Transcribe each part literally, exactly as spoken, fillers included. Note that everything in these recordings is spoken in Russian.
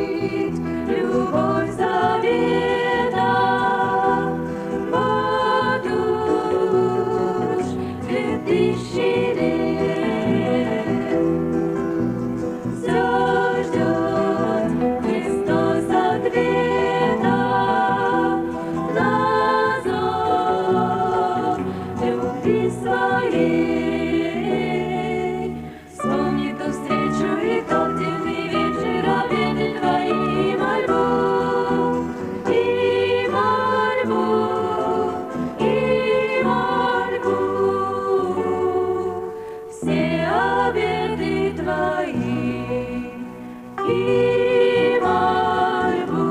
любовь завета. Вот уж две тысячи лет все ждет Христос ответа на зов любви своей. Вспомни ту встречу и тот дивный вечер, обеты твои, мольбу, и мольбу, и мольбу. Все обеты твои и мольбу.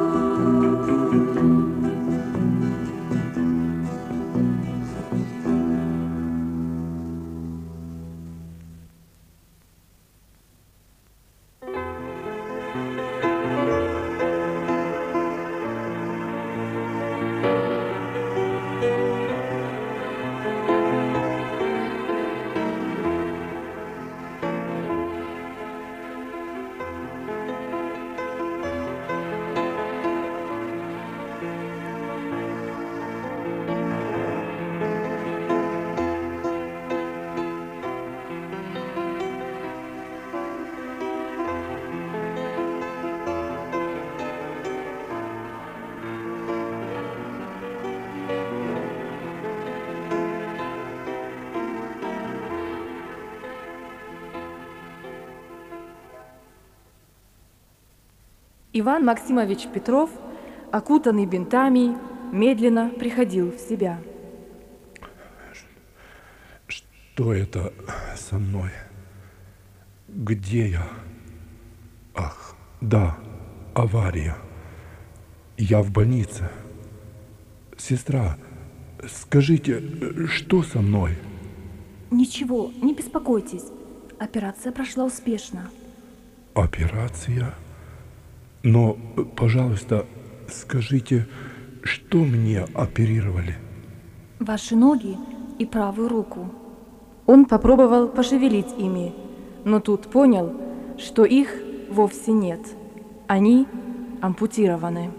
Иван Максимович Петров, окутанный бинтами, медленно приходил в себя. Что это со мной? Где я? Ах, да, авария. Я в больнице. Сестра, скажите, что со мной? Ничего, не беспокойтесь. Операция прошла успешно. Операция? Но, пожалуйста, скажите, что мне оперировали? Ваши ноги и правую руку. Он попробовал пошевелить ими, но тут понял, что их вовсе нет. Они ампутированы.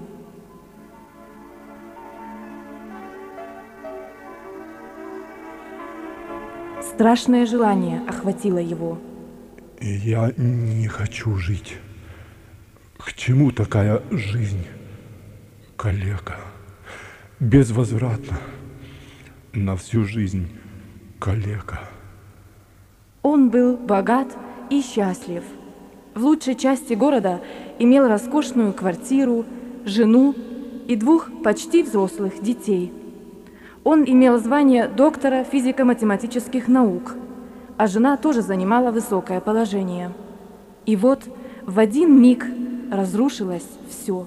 Страшное желание охватило его. Я не хочу жить. К чему такая жизнь? Калека. Безвозвратно. На всю жизнь калека. Он был богат и счастлив. В лучшей части города имел роскошную квартиру, жену и двух почти взрослых детей. Он имел звание доктора физико-математических наук, а жена тоже занимала высокое положение. И вот в один миг разрушилось все.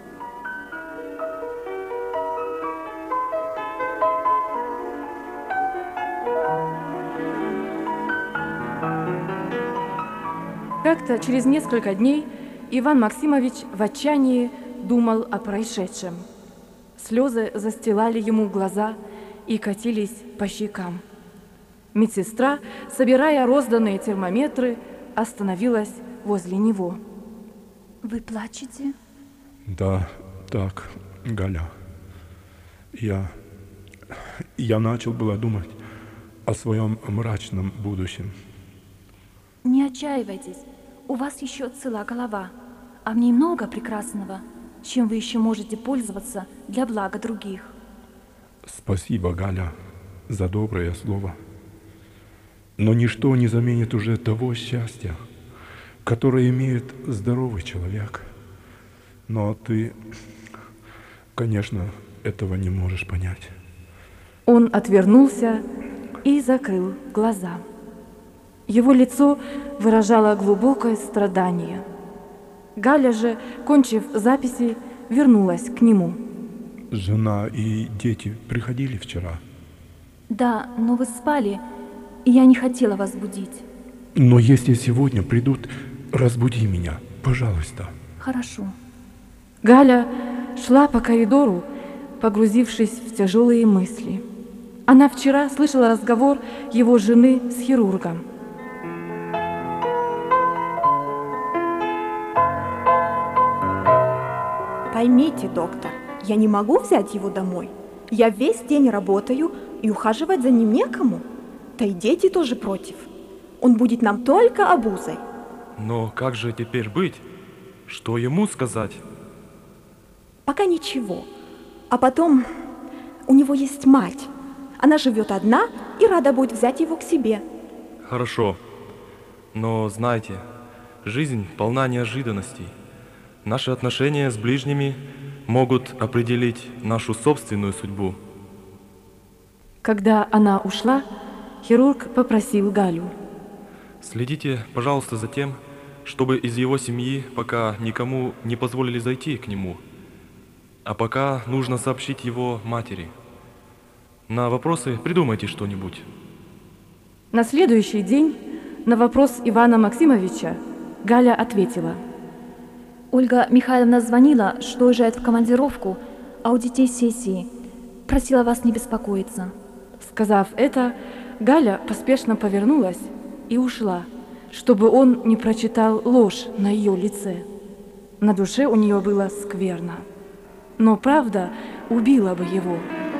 Как-то через несколько дней Иван Максимович в отчаянии думал о происшедшем. Слезы застилали ему глаза и катились по щекам. Медсестра, собирая розданные термометры, остановилась возле него. Вы плачете? Да, так, Галя. Я, я начал было думать о своем мрачном будущем. Не отчаивайтесь, у вас еще цела голова, а в ней много прекрасного, чем вы еще можете пользоваться для блага других. Спасибо, Галя, за доброе слово. Но ничто не заменит уже того счастья, которое имеет здоровый человек. Но ты, конечно, этого не можешь понять. Он отвернулся и закрыл глаза. Его лицо выражало глубокое страдание. Галя же, кончив записи, вернулась к нему. Жена и дети приходили вчера? Да, но вы спали, и я не хотела вас будить. Но если сегодня придут, разбуди меня, пожалуйста. Хорошо. Галя шла по коридору, погрузившись в тяжелые мысли. Она вчера слышала разговор его жены с хирургом. Поймите, доктор, я не могу взять его домой. Я весь день работаю, и ухаживать за ним некому. Да и дети тоже против. Он будет нам только обузой. Но как же теперь быть? Что ему сказать? Пока ничего. А потом у него есть мать. Она живет одна и рада будет взять его к себе. Хорошо. Но знайте, жизнь полна неожиданностей. Наши отношения с ближними могут определить нашу собственную судьбу. Когда она ушла, хирург попросил Галю: Следите, пожалуйста, за тем, чтобы из его семьи пока никому не позволили зайти к нему. А пока нужно сообщить его матери. На вопросы придумайте что-нибудь. На следующий день на вопрос Ивана Максимовича Галя ответила: Ольга Михайловна звонила, что уезжает в командировку, а у детей сессии. Просила вас не беспокоиться. Сказав это, Галя поспешно повернулась и ушла, чтобы он не прочитал ложь на ее лице. На душе у нее было скверно, но правда убила бы его.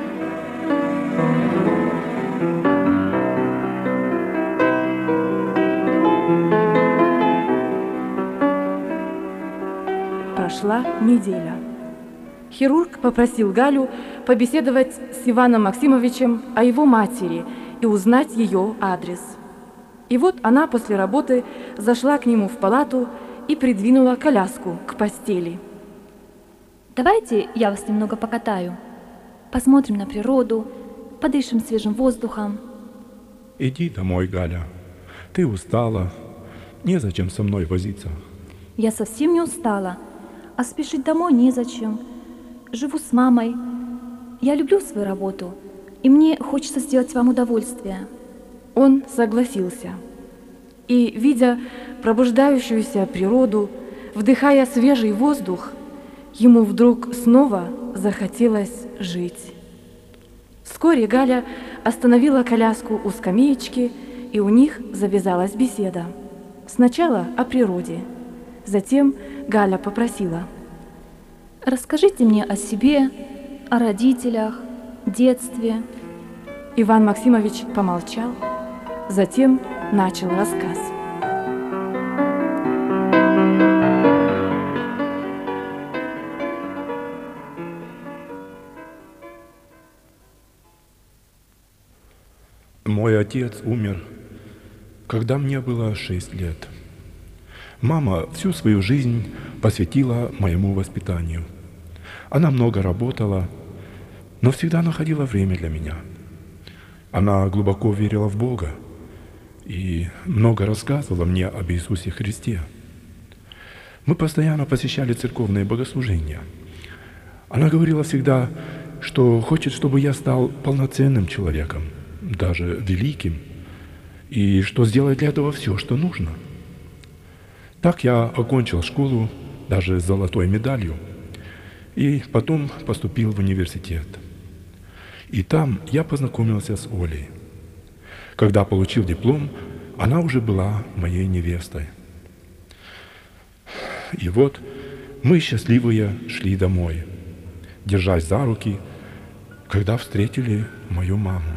Прошла неделя. Хирург попросил Галю побеседовать с Иваном Максимовичем о его матери и узнать ее адрес. И вот она после работы зашла к нему в палату и придвинула коляску к постели. Давайте я вас немного покатаю. Посмотрим на природу, подышим свежим воздухом. Иди домой, Галя. Ты устала. Незачем со мной возиться. Я совсем не устала, а спешить домой незачем. Живу с мамой. Я люблю свою работу, и мне хочется сделать вам удовольствие. Он согласился. И, видя пробуждающуюся природу, вдыхая свежий воздух, ему вдруг снова захотелось жить. Вскоре Галя остановила коляску у скамеечки, и у них завязалась беседа. Сначала о природе. Затем Галя попросила: расскажите мне о себе, о родителях, детстве. Иван Максимович помолчал, затем начал рассказ. Мой отец умер, когда мне было шесть лет. Мама всю свою жизнь посвятила моему воспитанию. Она много работала, но всегда находила время для меня. Она глубоко верила в Бога и много рассказывала мне об Иисусе Христе. Мы постоянно посещали церковные богослужения. Она говорила всегда, что хочет, чтобы я стал полноценным человеком, даже великим, и что сделает для этого все, что нужно. Так я окончил школу даже с золотой медалью, и потом поступил в университет. И там я познакомился с Олей. Когда получил диплом, она уже была моей невестой. И вот мы, счастливые, шли домой, держась за руки, когда встретили мою маму.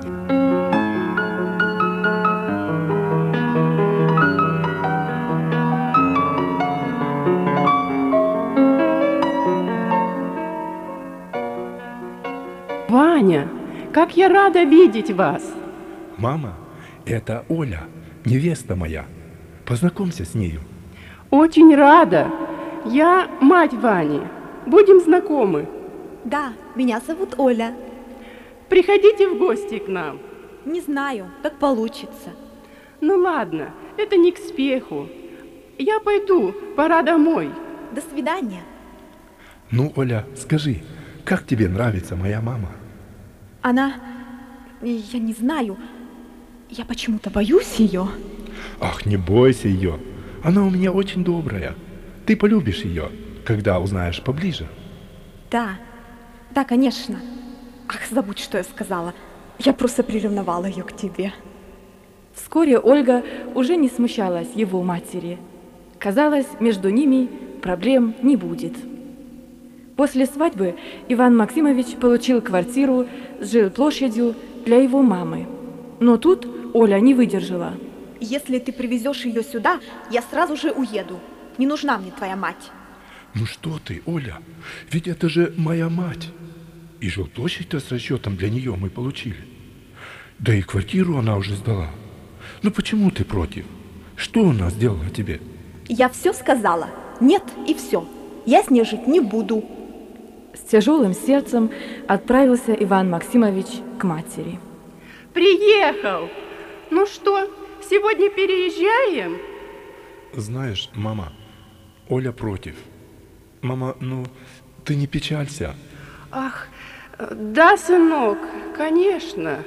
Ваня, как я рада видеть вас! Мама, это Оля, невеста моя. Познакомься с нею. Очень рада. Я мать Вани. Будем знакомы. Да, меня зовут Оля. Приходите в гости к нам. Не знаю, как получится. Ну ладно, это не к спеху. Я пойду, пора домой. До свидания. Ну, Оля, скажи, как тебе нравится моя мама? Она... Я не знаю. Я почему-то боюсь ее. Ах, не бойся ее. Она у меня очень добрая. Ты полюбишь ее, когда узнаешь поближе. Да, да, конечно. Ах, забудь, что я сказала. Я просто приревновала ее к тебе. Вскоре Ольга уже не смущалась его матери. Казалось, между ними проблем не будет. После свадьбы Иван Максимович получил квартиру с жилплощадью для его мамы. Но тут Оля не выдержала. Если ты привезешь ее сюда, я сразу же уеду. Не нужна мне твоя мать. Ну что ты, Оля, ведь это же моя мать. И жилплощадь-то с расчетом для нее мы получили. Да и квартиру она уже сдала. Ну почему ты против? Что она сделала тебе? Я все сказала. Нет и все. Я с ней жить не буду. С тяжелым сердцем отправился Иван Максимович к матери. Приехал! Ну что, сегодня переезжаем? Знаешь, мама, Оля против. Мама, ну, ты не печалься. Ах, да, сынок, конечно.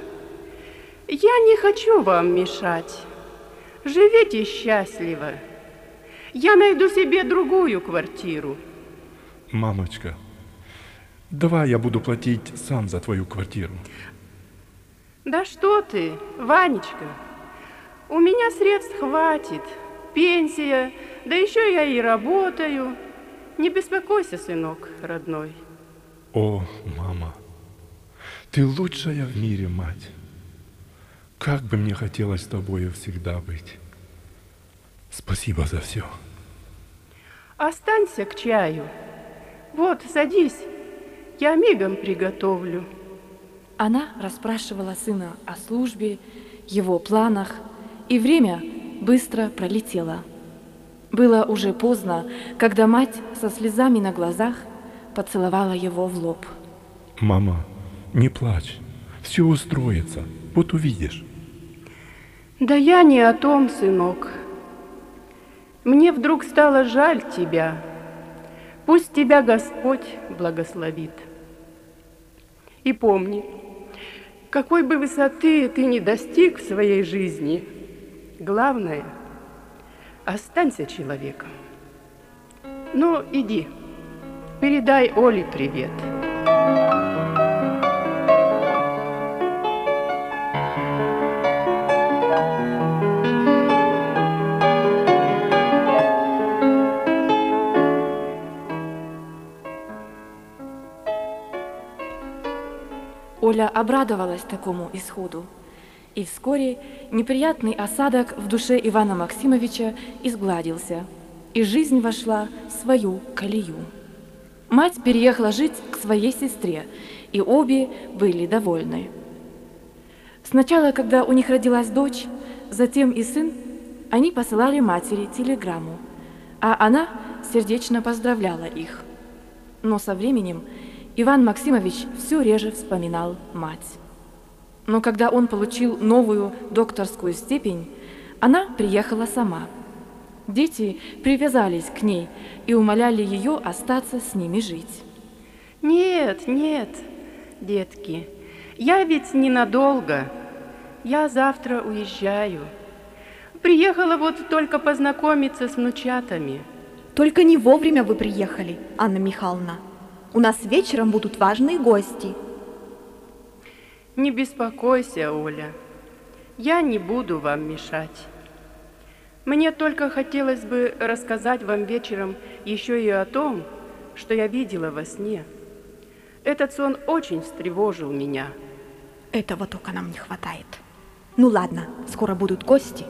Я не хочу вам мешать. Живите счастливо. Я найду себе другую квартиру. Мамочка, давай я буду платить сам за твою квартиру. Да что ты, Ванечка, у меня средств хватит. Пенсия, да еще я и работаю. Не беспокойся, сынок родной. О, мама, ты лучшая в мире мать. Как бы мне хотелось с тобою всегда быть. Спасибо за все. Останься к чаю. Вот, садись, я мигом приготовлю. Она расспрашивала сына о службе, его планах, и время быстро пролетело. Было уже поздно, когда мать со слезами на глазах поцеловала его в лоб. Мама, не плачь, все устроится, вот увидишь. Да я не о том, сынок. Мне вдруг стало жаль тебя. Пусть тебя Господь благословит. И помни, какой бы высоты ты ни достиг в своей жизни, главное, останься человеком. Ну, иди, передай Оле привет. Оля обрадовалась такому исходу, и вскоре неприятный осадок в душе Ивана Максимовича изгладился, и жизнь вошла в свою колею. Мать переехала жить к своей сестре, и обе были довольны. Сначала, когда у них родилась дочь, затем и сын, они посылали матери телеграмму, а она сердечно поздравляла их. Но со временем Иван Максимович все реже вспоминал мать. Но когда он получил новую докторскую степень, она приехала сама. Дети привязались к ней и умоляли ее остаться с ними жить. Нет, нет, детки, я ведь ненадолго. Я завтра уезжаю. Приехала вот только познакомиться с внучатами. Только не вовремя вы приехали, Анна Михайловна. У нас вечером будут важные гости. Не беспокойся, Оля. Я не буду вам мешать. Мне только хотелось бы рассказать вам вечером еще и о том, что я видела во сне. Этот сон очень встревожил меня. Этого только нам не хватает. Ну ладно, скоро будут гости.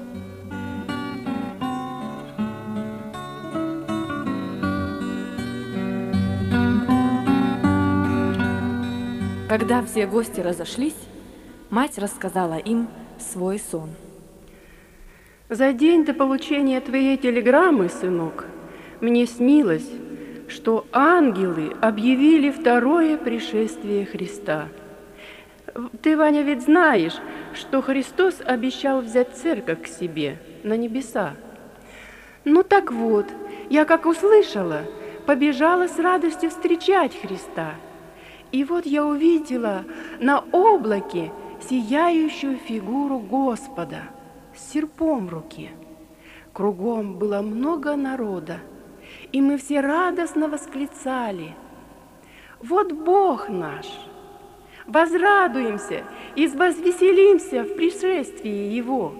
Когда все гости разошлись, мать рассказала им свой сон. За день до получения твоей телеграммы, сынок, мне снилось, что ангелы объявили второе пришествие Христа. Ты, Ваня, ведь знаешь, что Христос обещал взять церковь к себе на небеса. Ну так вот, я как услышала, побежала с радостью встречать Христа. И вот я увидела на облаке сияющую фигуру Господа с серпом в руке. Кругом было много народа, и мы все радостно восклицали: «Вот Бог наш! Возрадуемся и возвеселимся в пришествии Его!»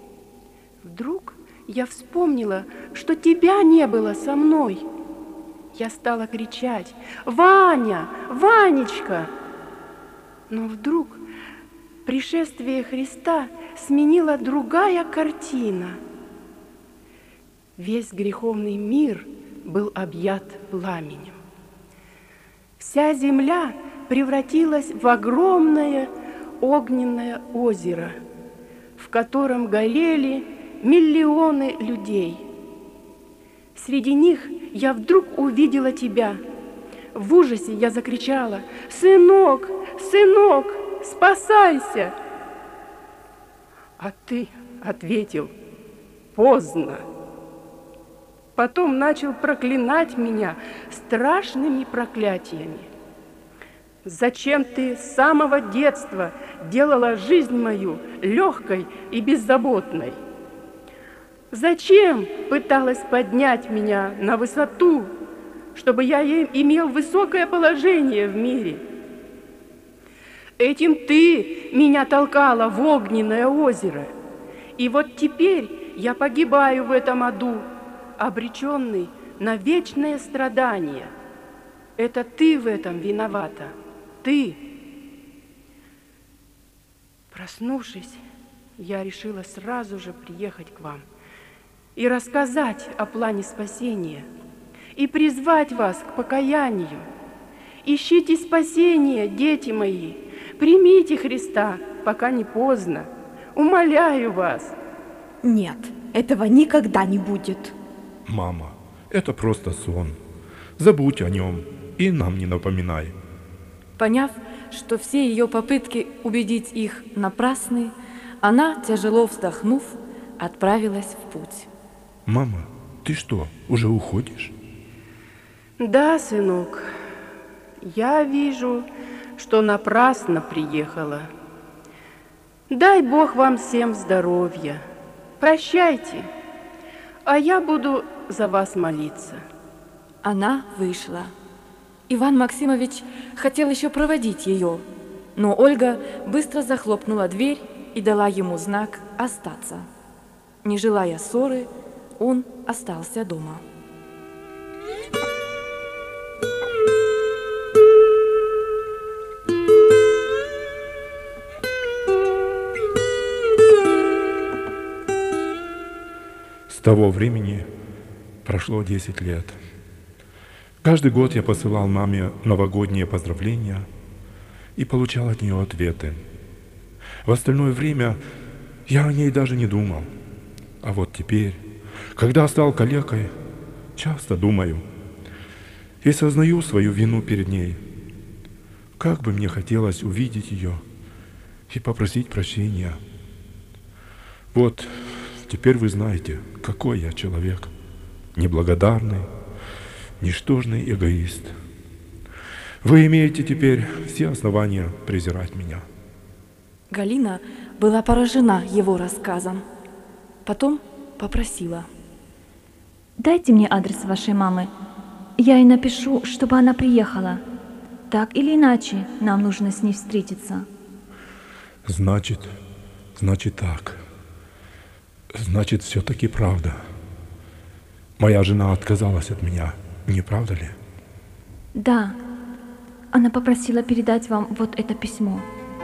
Вдруг я вспомнила, что тебя не было со мной. я стала кричать: «Ваня! Ванечка!» Но вдруг пришествие Христа сменила другая картина. Весь греховный мир был объят пламенем. Вся земля превратилась в огромное огненное озеро, в котором горели миллионы людей. Среди них я вдруг увидела тебя. В ужасе я закричала: «Сынок, сынок, спасайся!» А ты ответил: «Поздно». Потом начал проклинать меня страшными проклятиями. Зачем ты с самого детства делала жизнь мою легкой и беззаботной? Зачем пыталась поднять меня на высоту, чтобы я имел высокое положение в мире? Этим ты меня толкала в огненное озеро, и вот теперь я погибаю в этом аду, обреченный на вечное страдание. Это ты в этом виновата, ты. Проснувшись, я решила сразу же приехать к вам и рассказать о плане спасения, и призвать вас к покаянию. Ищите спасения, дети мои, примите Христа, пока не поздно. Умоляю вас. Нет, этого никогда не будет. Мама, это просто сон. Забудь о нем и нам не напоминай. Поняв, что все ее попытки убедить их напрасны, она, тяжело вздохнув, отправилась в путь. Мама, ты что, уже уходишь? Да, сынок, я вижу, что напрасно приехала. Дай Бог вам всем здоровья. Прощайте, а я буду за вас молиться. Она вышла. Иван Максимович хотел еще проводить ее, но Ольга быстро захлопнула дверь и дала ему знак остаться. Не желая ссоры, он остался дома. С того времени прошло десять лет. Каждый год я посылал маме новогодние поздравления и получал от нее ответы. В остальное время я о ней даже не думал. А вот теперь, когда стал калекой, часто думаю и сознаю свою вину перед ней. Как бы мне хотелось увидеть ее и попросить прощения. Вот теперь вы знаете, какой я человек. Неблагодарный, ничтожный эгоист. Вы имеете теперь все основания презирать меня. Галина была поражена его рассказом. Потом попросила: «Дайте мне адрес вашей мамы. Я ей напишу, чтобы она приехала. Так или иначе, нам нужно с ней встретиться». Значит, значит так. Значит, все-таки правда. Моя жена отказалась от меня, не правда ли? Да. Она попросила передать вам вот это письмо.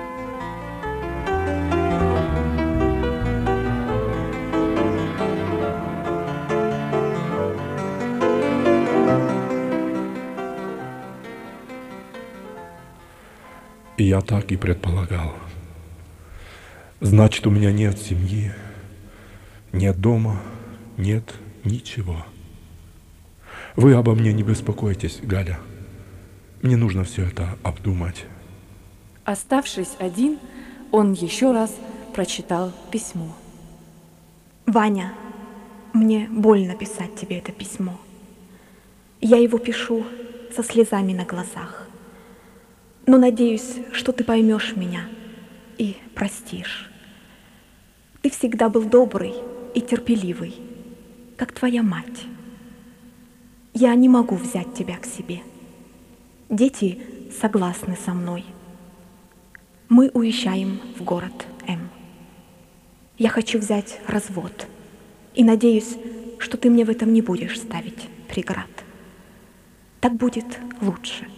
И я так и предполагал. Значит, у меня нет семьи, нет дома, нет ничего. Вы обо мне не беспокойтесь, Галя. Мне нужно все это обдумать. Оставшись один, он еще раз прочитал письмо. Ваня, мне больно писать тебе это письмо. Я его пишу со слезами на глазах. Но надеюсь, что ты поймешь меня и простишь. Ты всегда был добрый и терпеливый, как твоя мать. Я не могу взять тебя к себе. Дети согласны со мной. Мы уезжаем в город М. Я хочу взять развод и надеюсь, что ты мне в этом не будешь ставить преград. Так будет лучше.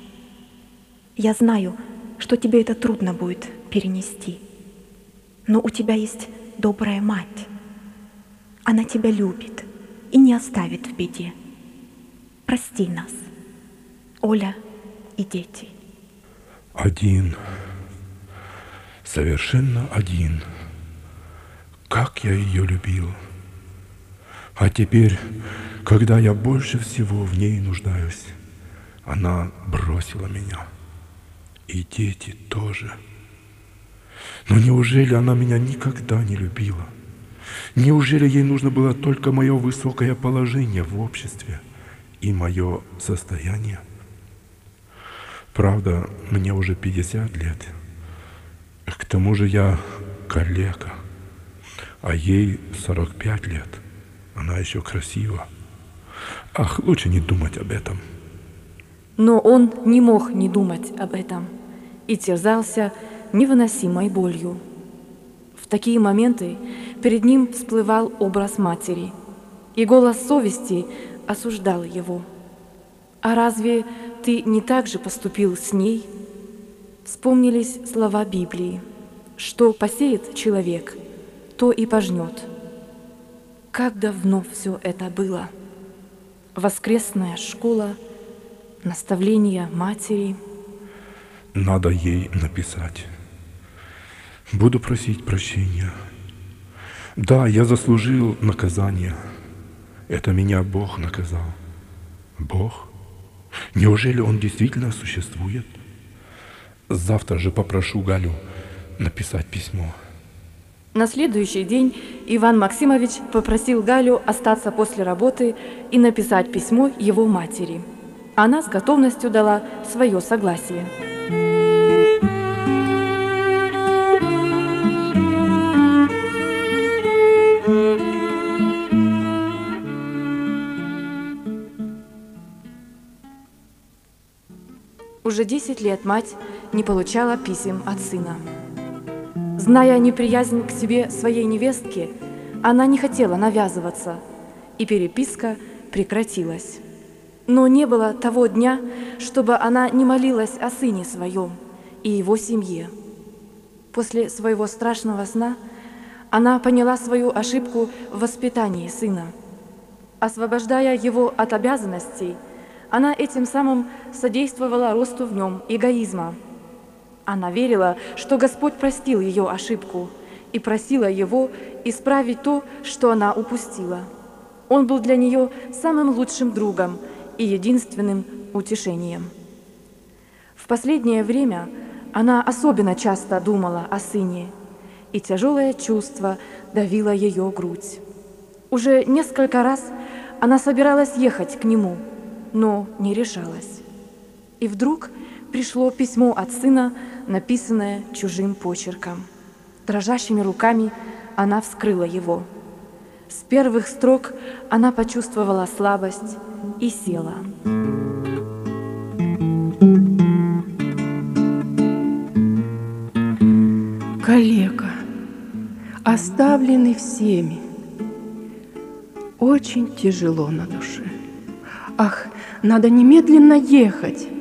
Я знаю, что тебе это трудно будет перенести, но у тебя есть добрая мать. Она тебя любит и не оставит в беде. Прости нас, Оля и дети. Один, совершенно один. Как я ее любил. А теперь, когда я больше всего в ней нуждаюсь, она бросила меня. И дети тоже. Но неужели она меня никогда не любила? Неужели ей нужно было только мое высокое положение в обществе и мое состояние? Правда, мне уже пятьдесят лет. К тому же я калека, а ей сорок пять лет. Она еще красива. Ах, лучше не думать об этом. Но он не мог не думать об этом и терзался невыносимой болью. В такие моменты перед ним всплывал образ матери, и голос совести осуждал его. «А разве ты не так же поступил с ней?» Вспомнились слова Библии: «Что посеет человек, то и пожнет». Как давно все это было! Воскресная школа, наставления матери. Надо ей написать. Буду просить прощения. Да, я заслужил наказание. Это меня Бог наказал. Бог? Неужели Он действительно существует? Завтра же попрошу Галю написать письмо. На следующий день Иван Максимович попросил Галю остаться после работы и написать письмо его матери. Она с готовностью дала свое согласие. Уже десять лет мать не получала писем от сына. Зная неприязнь к себе своей невестки, она не хотела навязываться, и переписка прекратилась. Но не было того дня, чтобы она не молилась о сыне своем и его семье. После своего страшного сна она поняла свою ошибку в воспитании сына. Освобождая его от обязанностей, она этим самым содействовала росту в нем эгоизма. Она верила, что Господь простил ее ошибку и просила его исправить то, что она упустила. Он был для нее самым лучшим другом и единственным утешением. В последнее время она особенно часто думала о сыне, и тяжелое чувство давило ее грудь. Уже несколько раз она собиралась ехать к нему, но не решалась. И вдруг пришло письмо от сына, написанное чужим почерком. Дрожащими руками она вскрыла его. С первых строк она почувствовала слабость и села. Калека, оставленный всеми, очень тяжело на душе. Ах, надо немедленно ехать.